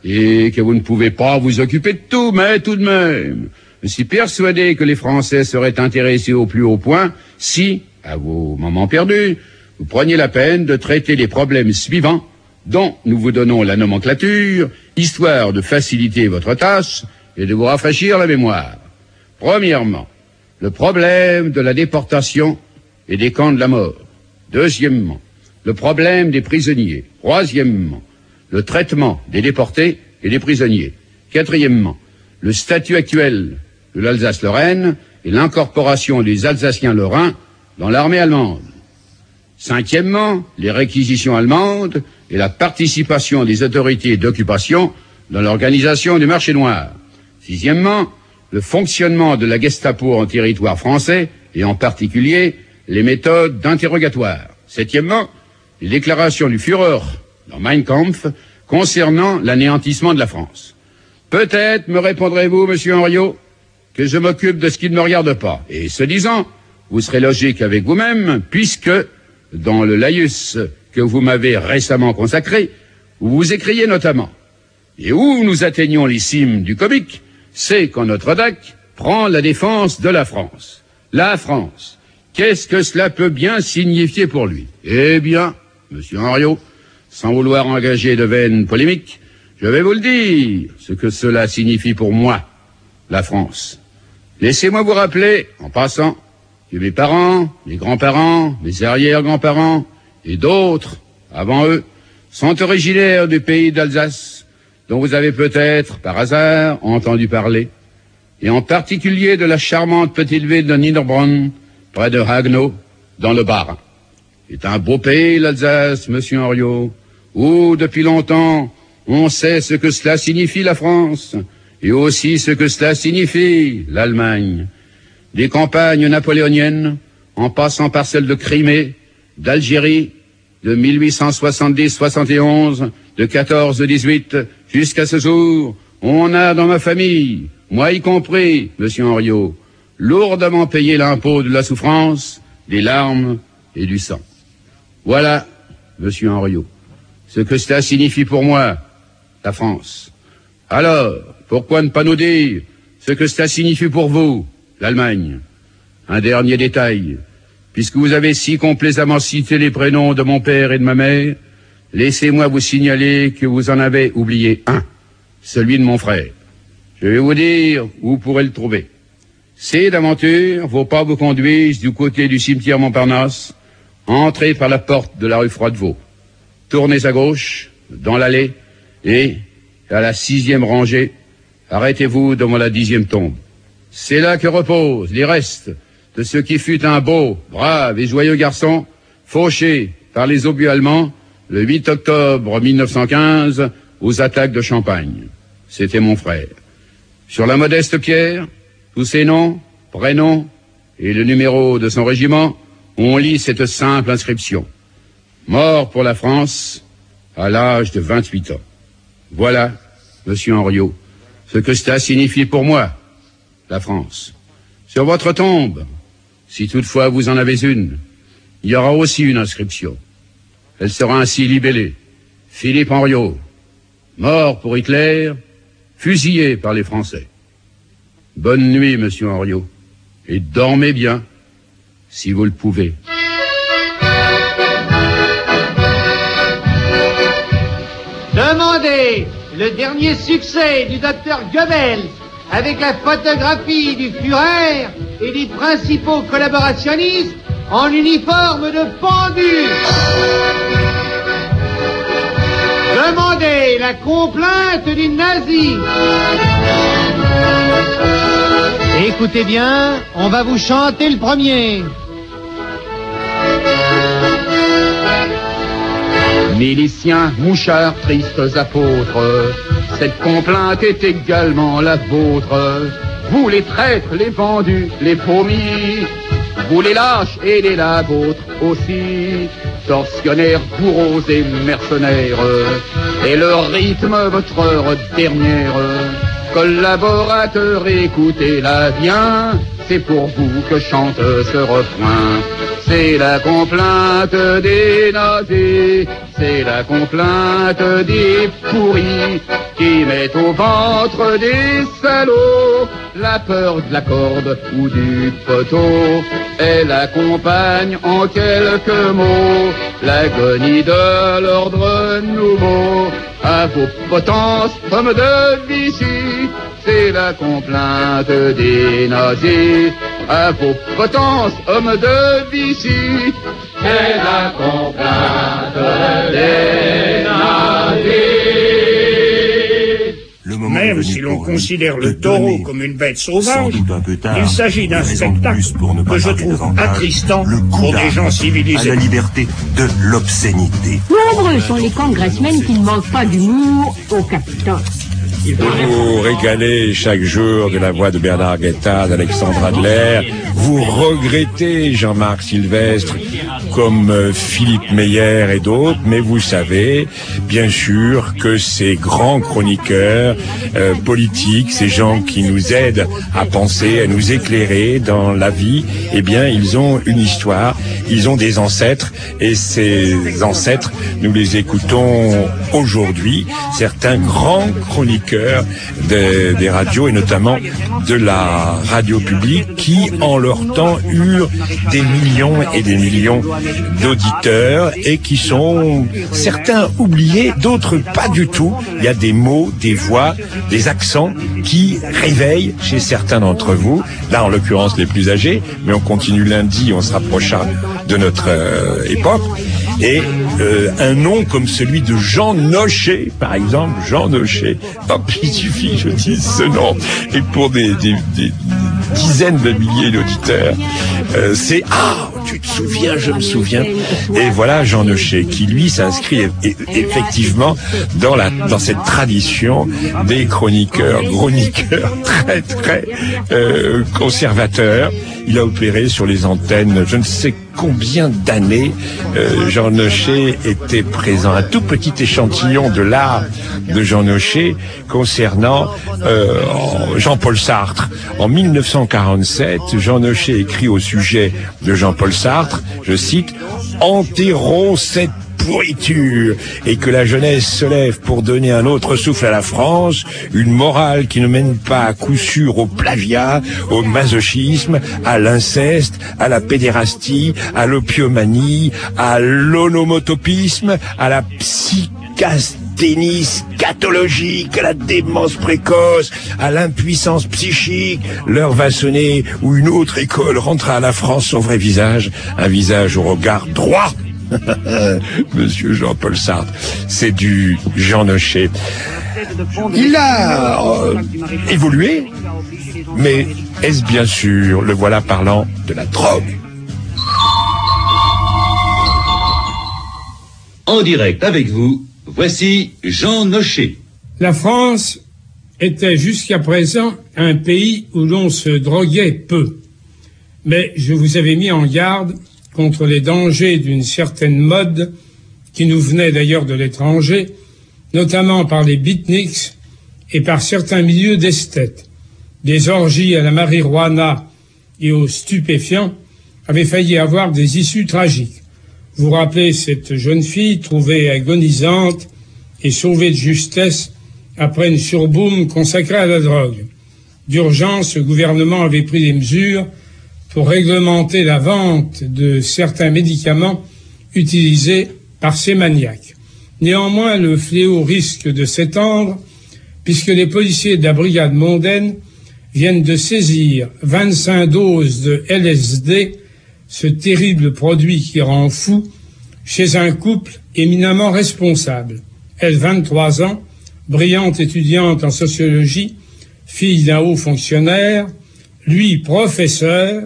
et que vous ne pouvez pas vous occuper de tout, mais tout de même, je suis persuadé que les Français seraient intéressés au plus haut point si, à vos moments perdus, vous preniez la peine de traiter les problèmes suivants dont nous vous donnons la nomenclature, histoire de faciliter votre tâche et de vous rafraîchir la mémoire. Premièrement, le problème de la déportation et des camps de la mort. Deuxièmement, le problème des prisonniers. Troisièmement, le traitement des déportés et des prisonniers. Quatrièmement, le statut actuel de l'Alsace-Lorraine et l'incorporation des Alsaciens-Lorrains dans l'armée allemande. Cinquièmement, les réquisitions allemandes et la participation des autorités d'occupation dans l'organisation du marché noir. Sixièmement, le fonctionnement de la Gestapo en territoire français et en particulier les méthodes d'interrogatoire. Septièmement, les déclarations du Führer dans Mein Kampf concernant l'anéantissement de la France. Peut-être me répondrez-vous, monsieur Henriot, que je m'occupe de ce qui ne me regarde pas. Et ce disant, vous serez logique avec vous-même, puisque, dans le laïus que vous m'avez récemment consacré, où vous écriez notamment, et où nous atteignons les cimes du comique, c'est quand notre DAC prend la défense de la France. La France. Qu'est-ce que cela peut bien signifier pour lui? Eh bien, monsieur Henriot, sans vouloir engager de vaines polémiques, je vais vous le dire, ce que cela signifie pour moi, la France. Laissez-moi vous rappeler, en passant, que mes parents, mes grands-parents, mes arrière-grands-parents, et d'autres, avant eux, sont originaires du pays d'Alsace, dont vous avez peut-être, par hasard, entendu parler, et en particulier de la charmante petite ville de Niederbronn, près de Haguenau, dans le Bas-Rhin. C'est un beau pays, l'Alsace, monsieur Henriot, où, depuis longtemps, on sait ce que cela signifie la France, et aussi ce que cela signifie l'Allemagne. Des campagnes napoléoniennes, en passant par celles de Crimée, d'Algérie, de 1870-71, de 14-18, jusqu'à ce jour, on a dans ma famille, moi y compris, monsieur Henriot, lourdement payé l'impôt de la souffrance, des larmes et du sang. Voilà, monsieur Henriot, ce que cela signifie pour moi, la France. Alors, pourquoi ne pas nous dire ce que cela signifie pour vous, l'Allemagne? Un dernier détail. Puisque vous avez si complaisamment cité les prénoms de mon père et de ma mère, laissez-moi vous signaler que vous en avez oublié un, celui de mon frère. Je vais vous dire où vous pourrez le trouver. Ces aventures vos pas vous conduisent du côté du cimetière Montparnasse, entrez par la porte de la rue Froidevaux. Tournez à gauche, dans l'allée, et, à la 6e rangée, arrêtez-vous devant la 10e tombe. C'est là que reposent les restes de ce qui fut un beau, brave et joyeux garçon, fauché par les obus allemands le 8 octobre 1915 aux attaques de Champagne. C'était mon frère. Sur la modeste pierre, tous ses noms, prénoms et le numéro de son régiment, on lit cette simple inscription. Mort pour la France à l'âge de 28 ans. Voilà, monsieur Henriot, ce que cela signifie pour moi, la France. Sur votre tombe, si toutefois vous en avez une, il y aura aussi une inscription. Elle sera ainsi libellée. Philippe Henriot, mort pour Hitler, fusillé par les Français. Bonne nuit, monsieur Henriot, et dormez bien, si vous le pouvez. Demandez le dernier succès du docteur Goebbels avec la photographie du Führer et des principaux collaborationnistes en uniforme de pendu. Demandez la complainte du nazi. Écoutez bien, on va vous chanter le premier. Miliciens, mouchards, tristes apôtres, cette complainte est également la vôtre. Vous les traîtres, les vendus, les promis, vous les lâches et les vôtres aussi, tortionnaires, bourreaux et mercenaires, et le rythme votre heure dernière. Collaborateurs, écoutez-la bien, c'est pour vous que chante ce refrain. C'est la complainte des nazis, c'est la complainte des pourris, qui mettent au ventre des salauds la peur de la corde ou du poteau. Elle accompagne en quelques mots l'agonie de l'ordre nouveau. À vos potences, hommes de Vichy, c'est la complainte des nazis. À vos potences, hommes de Vichy, c'est la complainte des nazis. Même si l'on considère le taureau comme une bête sauvage, il s'agit d'un spectacle que je trouve attristant pour des gens civilisés. À la liberté de l'obscénité. Nombreux sont les congressmen qui ne manquent pas d'humour au Capitole. Vous régalez chaque jour de la voix de Bernard Guetta, d'Alexandre Adler. Vous regrettez Jean-Marc Sylvestre comme Philippe Meyer et d'autres, mais vous savez bien sûr que ces grands chroniqueurs politiques, ces gens qui nous aident à penser, à nous éclairer dans la vie, eh bien ils ont une histoire, ils ont des ancêtres, et ces ancêtres, nous les écoutons aujourd'hui, certains grands chroniqueurs des radios et notamment de la radio publique qui en leur temps eurent des millions et des millions d'auditeurs et qui sont certains oubliés, d'autres pas du tout. Il y a des mots, des voix, des accents qui réveillent chez certains d'entre vous, là en l'occurrence les plus âgés, mais on continue lundi, on se rapprochera de notre époque. Et un nom comme celui de Jean Nochet, par exemple, Jean Nochet, hop, il suffit, je dis ce nom, et pour des dizaines de milliers d'auditeurs, c'est « Ah, tu te souviens, je me souviens ». Et voilà Jean Nochet, qui lui s'inscrit effectivement dans cette tradition des chroniqueurs très très conservateurs. Il a opéré sur les antennes, je ne sais combien d'années. Jean Nochet était présent, un tout petit échantillon de l'art de Jean Nochet concernant Jean-Paul Sartre. En 1947, Jean Nochet écrit au sujet de Jean-Paul Sartre, je cite, « Enterrons cette pourriture, et que la jeunesse se lève pour donner un autre souffle à la France, une morale qui ne mène pas à coup sûr au plagiat, au masochisme, à l'inceste, à la pédérastie, à l'opiomanie, à l'onomotopisme, à la psychasthie déni scatologique, à la démence précoce, à l'impuissance psychique, l'heure va sonner où une autre école rentrera à la France son vrai visage, un visage au regard droit. Monsieur Jean-Paul Sartre, c'est du Jean Nochet. Il a évolué, mais est-ce bien sûr le voilà parlant de la drogue? En direct avec vous, voici Jean Nochet. La France était jusqu'à présent un pays où l'on se droguait peu. Mais je vous avais mis en garde contre les dangers d'une certaine mode qui nous venait d'ailleurs de l'étranger, notamment par les beatniks et par certains milieux d'esthètes. Des orgies à la marijuana et aux stupéfiants avaient failli avoir des issues tragiques. Vous rappelez cette jeune fille trouvée agonisante et sauvée de justesse après une surboom consacrée à la drogue. D'urgence, le gouvernement avait pris des mesures pour réglementer la vente de certains médicaments utilisés par ces maniaques. Néanmoins, le fléau risque de s'étendre puisque les policiers de la brigade mondaine viennent de saisir 25 doses de LSD, ce terrible produit qui rend fou, chez un couple éminemment responsable. Elle, 23 ans, brillante étudiante en sociologie, fille d'un haut fonctionnaire, lui, professeur,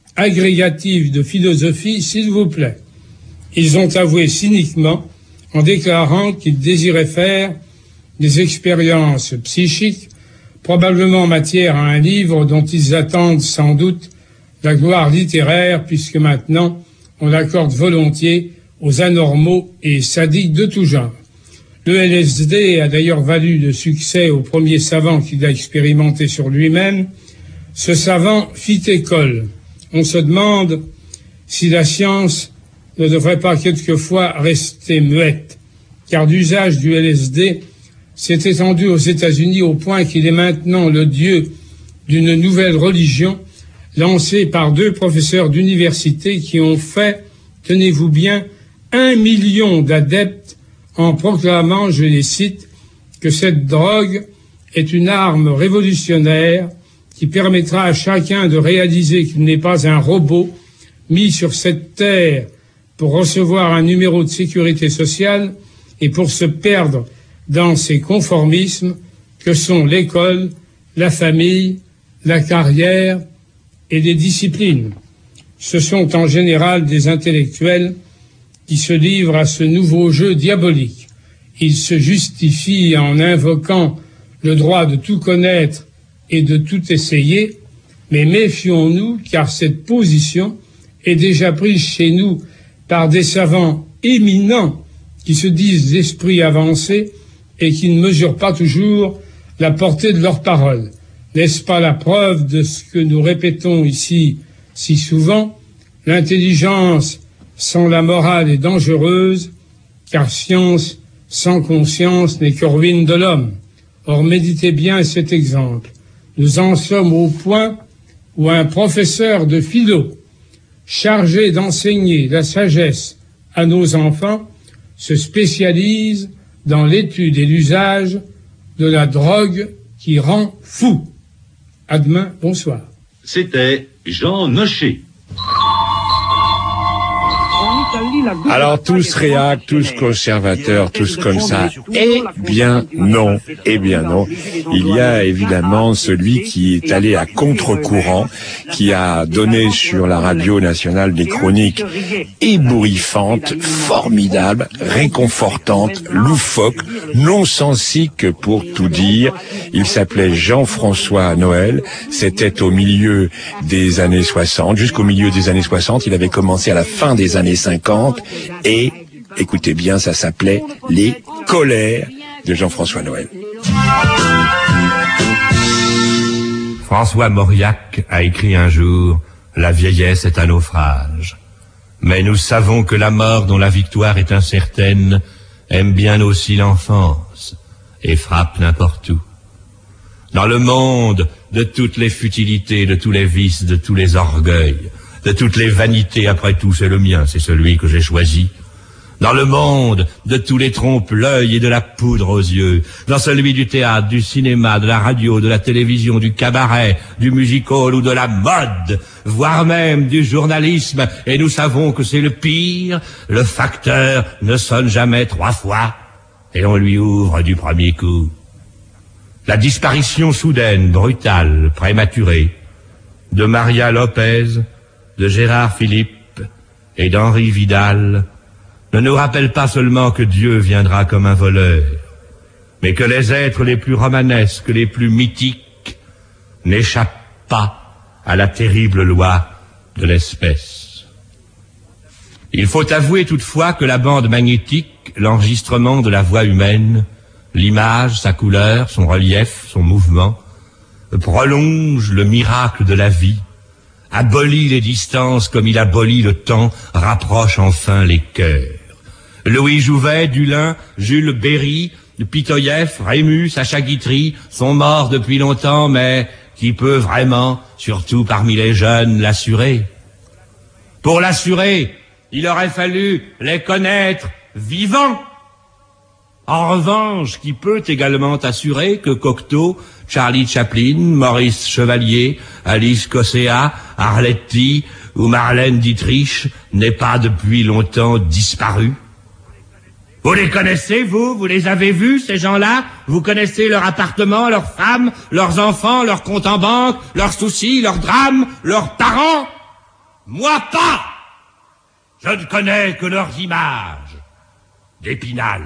agrégatif de philosophie, s'il vous plaît. Ils ont avoué cyniquement, en déclarant qu'ils désiraient faire des expériences psychiques, probablement matière à un livre dont ils attendent sans doute la gloire littéraire, puisque maintenant on l'accorde volontiers aux anormaux et sadiques de tout genre. Le LSD a d'ailleurs valu de succès au premier savant qui l'a expérimenté sur lui-même. Ce savant fit école. On se demande si la science ne devrait pas quelquefois rester muette, car l'usage du LSD s'est étendu aux États-Unis au point qu'il est maintenant le dieu d'une nouvelle religion lancée par 2 professeurs d'université qui ont fait, tenez-vous bien, 1 million d'adeptes en proclamant, je les cite, que cette drogue est une arme révolutionnaire qui permettra à chacun de réaliser qu'il n'est pas un robot mis sur cette terre pour recevoir un numéro de sécurité sociale et pour se perdre dans ces conformismes que sont l'école, la famille, la carrière et les disciplines. Ce sont en général des intellectuels qui se livrent à ce nouveau jeu diabolique. Ils se justifient en invoquant le droit de tout connaître et de tout essayer, mais méfions-nous car cette position est déjà prise chez nous par des savants éminents qui se disent d'esprit avancé et qui ne mesurent pas toujours la portée de leurs paroles. N'est-ce pas la preuve de ce que nous répétons ici si souvent? L'intelligence sans la morale est dangereuse, car science sans conscience n'est que ruine de l'homme. Or, méditez bien cet exemple. Nous en sommes au point où un professeur de philo, chargé d'enseigner la sagesse à nos enfants, se spécialise dans l'étude et l'usage de la drogue qui rend fou. À demain, bonsoir. C'était Jean Nochet. Alors tous réacs, tous conservateurs, tous comme ça. Eh bien non, eh bien non. Il y a évidemment celui qui est allé à contre-courant, qui a donné sur la radio nationale des chroniques ébouriffantes, formidables, réconfortantes, loufoques, non-sensiques pour tout dire. Il s'appelait Jean-François Noël. C'était au milieu des années 60, jusqu'au milieu des années 60. Il avait commencé à la fin des années 50 et, écoutez bien, ça s'appelait Les colères de Jean-François Noël. François Mauriac a écrit un jour « La vieillesse est un naufrage ». Mais nous savons que la mort dont la victoire est incertaine aime bien aussi l'enfance et frappe n'importe où. Dans le monde de toutes les futilités, de tous les vices, de tous les orgueils, de toutes les vanités, après tout c'est le mien, c'est celui que j'ai choisi. Dans le monde de tous les trompe-l'œil et de la poudre aux yeux, dans celui du théâtre, du cinéma, de la radio, de la télévision, du cabaret, du music-hall ou de la mode, voire même du journalisme, et nous savons que c'est le pire, le facteur ne sonne jamais 3 fois, et on lui ouvre du premier coup. La disparition soudaine, brutale, prématurée, de Maria Lopez, de Gérard Philippe et d'Henri Vidal, ne nous rappelle pas seulement que Dieu viendra comme un voleur, mais que les êtres les plus romanesques, les plus mythiques, n'échappent pas à la terrible loi de l'espèce. Il faut avouer toutefois que la bande magnétique, l'enregistrement de la voix humaine, l'image, sa couleur, son relief, son mouvement, prolonge le miracle de la vie, abolit les distances comme il abolit le temps, rapproche enfin les cœurs. Louis Jouvet, Dulin, Jules Berry, Pitoyef, Rémus, Sacha Guitry sont morts depuis longtemps, mais qui peut vraiment, surtout parmi les jeunes, l'assurer? Pour l'assurer, il aurait fallu les connaître vivants. En revanche, qui peut également assurer que Cocteau, Charlie Chaplin, Maurice Chevalier, Alice Cossea, Arletty ou Marlène Dietrich n'aient pas depuis longtemps disparu? Vous les connaissez, vous? Vous les avez vus, ces gens-là? Vous connaissez leur appartement, leurs femmes, leurs enfants, leurs comptes en banque, leurs soucis, leurs drames, leurs parents? Moi pas! Je ne connais que leurs images d'Épinal.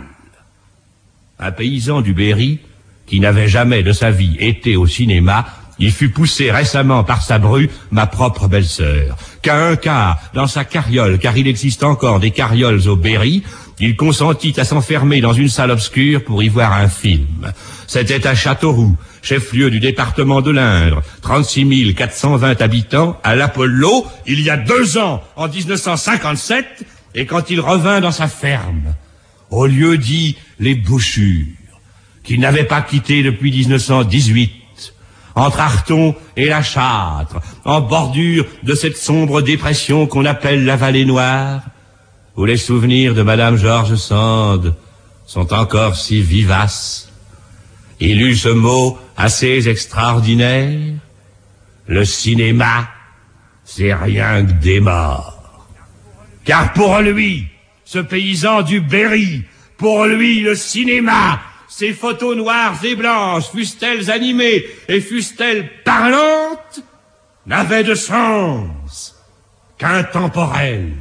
Un paysan du Berry, qui n'avait jamais de sa vie été au cinéma, il fut poussé récemment par sa bru, ma propre belle-sœur, qu'à un quart, dans sa carriole, car il existe encore des carrioles au Berry, il consentit à s'enfermer dans une salle obscure pour y voir un film. C'était à Châteauroux, chef-lieu du département de l'Indre, 36 420 habitants, à l'Apollo, il y a 2 ans, en 1957, et quand il revint dans sa ferme, au lieu dit les Bouchures, qu'il n'avait pas quitté depuis 1918, entre Arthon et la Châtre, en bordure de cette sombre dépression qu'on appelle la Vallée Noire, où les souvenirs de Madame George Sand sont encore si vivaces. Il eut ce mot assez extraordinaire: le cinéma, c'est rien que des morts. Car pour lui, ce paysan du Berry, pour lui, le cinéma, ces photos noires et blanches, fussent-elles animées et fussent-elles parlantes, n'avaient de sens qu'intemporel.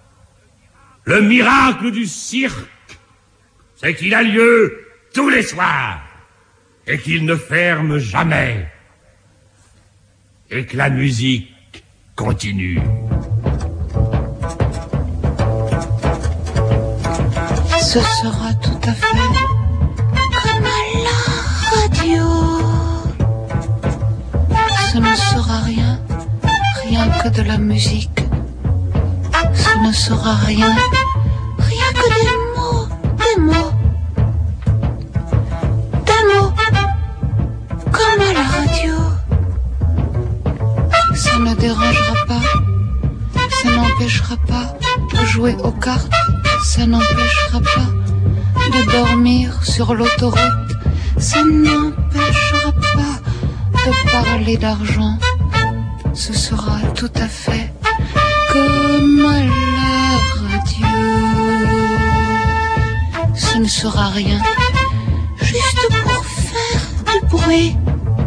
Le miracle du cirque, c'est qu'il a lieu tous les soirs et qu'il ne ferme jamais et que la musique continue. Ce sera tout à fait comme à la radio. Ce ne sera rien, rien que de la musique. Ce ne sera rien, rien que des mots, des mots. Des mots, comme à la radio. Ça ne dérangera pas, ça n'empêchera pas de jouer aux cartes. Ça n'empêchera pas de dormir sur l'autoroute. Ça n'empêchera pas de parler d'argent. Ce sera tout à fait comme à la radio. Ce ne sera rien, juste pour faire du bruit.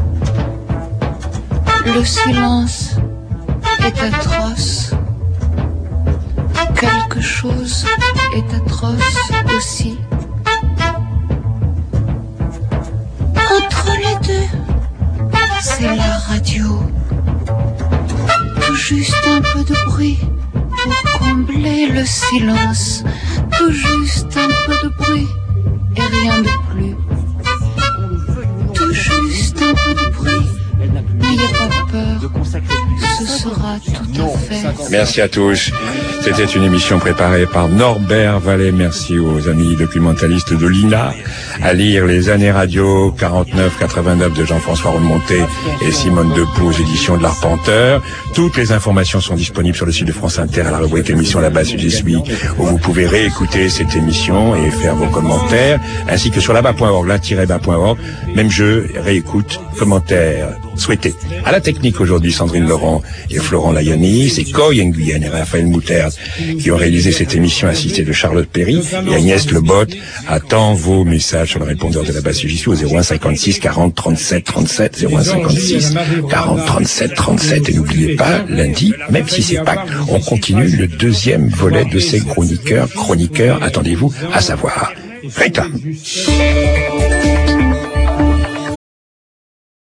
Le silence est atroce. Quelque chose est atroce aussi. Entre les deux, c'est la radio. Tout juste un peu de bruit pour combler le silence. Tout juste un peu de bruit et rien de plus. Tout juste un peu de bruit. N'ayez pas peur, ce sera tout à fait. Merci à tous. C'était une émission préparée par Norbert Vallée. Merci aux amis documentalistes de l'INA. À lire Les années radio 49-89 de Jean-François Rodemonté et Simone Depeau aux éditions de l'Arpenteur. Toutes les informations sont disponibles sur le site de France Inter à la rubrique émission La Base du suis, où vous pouvez réécouter cette émission et faire vos commentaires, ainsi que sur là-bas.org, là-bas.org. Même jeu, réécoute, commentaires souhaités. À la technique aujourd'hui, Sandrine Laurent et Florent Layani, c'est Coy Nguyen et Raphaël Mouterd qui ont réalisé cette émission assistée de Charlotte Perry et Agnès Lebot. Attend vos messages sur le répondeur de la base UJC au 01 56 40 37 37, 01 56 40 37 37. Et n'oubliez pas, lundi, même si c'est Pâques, on continue le deuxième volet de ces chroniqueurs, attendez-vous, à savoir réclame.